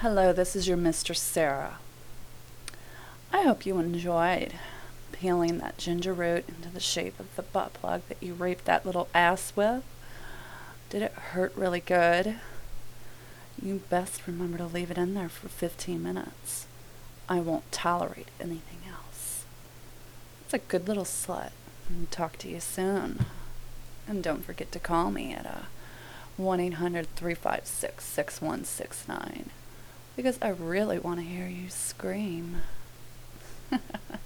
Hello, this is your Mistress Sarah. I hope you enjoyed peeling that ginger root into the shape of the butt plug that you raped that little ass with. Did it hurt really good? You best remember to leave it in there for 15 minutes. I won't tolerate anything else. It's a good little slut. Talk to you soon. And don't forget to call me at 1-800-356-6169 because I really want to hear you scream.